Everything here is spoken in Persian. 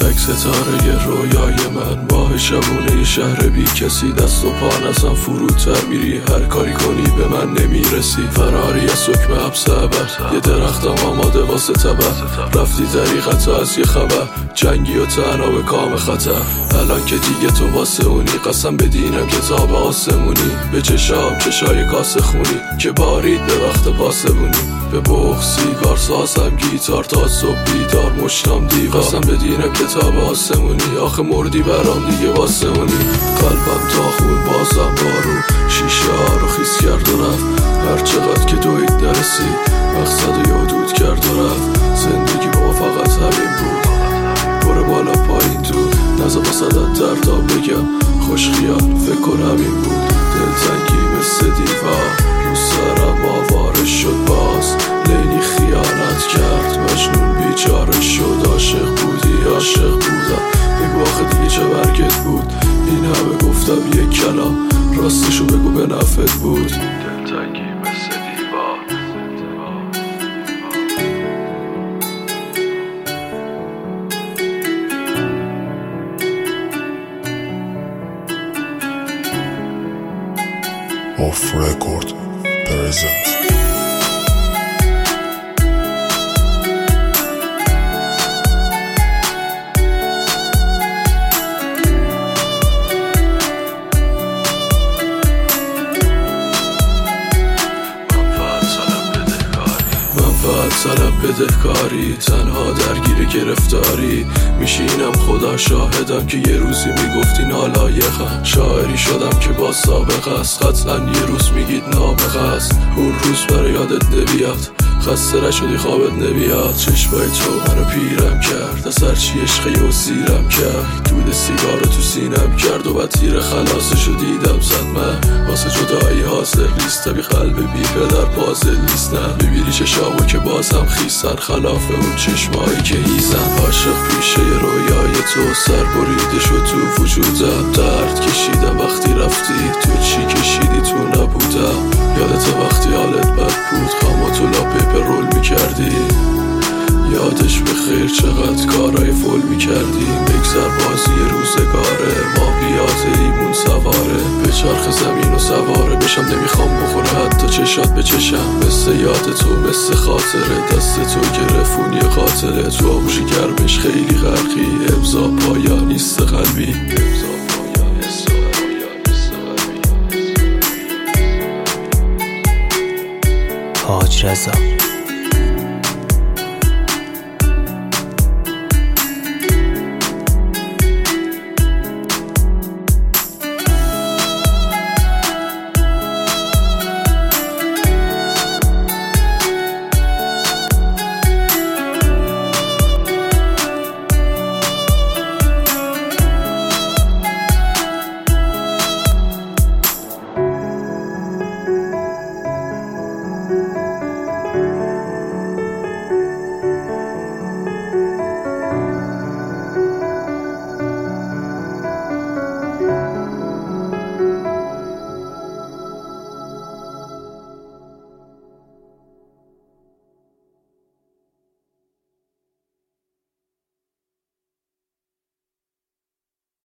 تک ستاره رویای من، ماه شبونه شهر بی کسی، دست و پا نزن فرودتر میری، هر کاری کنی به من نمیرسی. فراری از حکم حبس ابد، یه درختم آماده واسه تبر، رفتی طریقت از یه خبر، جنگی و تنها به کام خطر. الان که دیگه تو واسه اونی، قسم بدینم کتاب آسمونی، به چشام چشای کاسه خونی که بارید به وقت پاسبونی. به بغ سیگار سازم گیتار تا صبح بیدار، مشتام دیوار، قسم بدینم کتاب آسمونی، آخه مردی برام دیگه واسمونی. قلبم تا خون بازم بارون، شیشه ها رو خیس کرد و رفت، هر چقدر که دوید نرسید مقصد یادود کرد و رفت. زندگی با فقط همین بود، بره بالا پایین تو، نزا با صدت در تا بگم خوش خیال فکر کن همین بود. دلتنگی مثل دیوار رو سرم آواره شد، باز لیلی خیانت کرد، مجنون بیچاره شد. عاشق بودی عاشق بودم، بگو آخه دیگه چه برگت بود، این همه گفتم یک کلام، راستشو بگو به نفعت بود. دلتنگی مثل دیوار. Off Record present. سلب بدهکاری، تنها درگیر گرفتاری میشینم، خدا شاهدم که یه روزی میگفتی نالایقم. شاعری شدم که با سابقه است، قطعا یه روز میگید نابغه است. اون روز برای یادت نمیاد، خسته نشدی خوابت نمیاد. چشمای تو منو پیرم کرد، از هرچی عشقی و سیرم کرد، دود سیگار تو سینم کرد و بعد تیر خلاصشو دیدم زد. من واسه جدایی حاضر نیستم، بی قلب بی پدر پازل نیست. نه ببینی چشامو که بازم خیسن، خلاف اون چشمایی که هیزن. عاشق پیشه رویای تو سر بریده شد تو وجودم، درد کشیدم وقتی رفتی، تو چی کشیدی تو نبودم. یادت وقتی حالت بد بود، خاماتو لاپیپر رول میکردی، یادش بخیر چقدر کارای فول میکردیم. بگذر بازی روزگاره، ما پیاده ایمون سواره، به چرخ زمین و سواره بشم، نمیخوام بخوره حتی چشات به چشم. مثل یاد تو مثل خاطره، دست تو گرفونی قاتله، تو آغوش گرمش خیلی غرقی، امضا پایانیست قلبی. حاج رضا.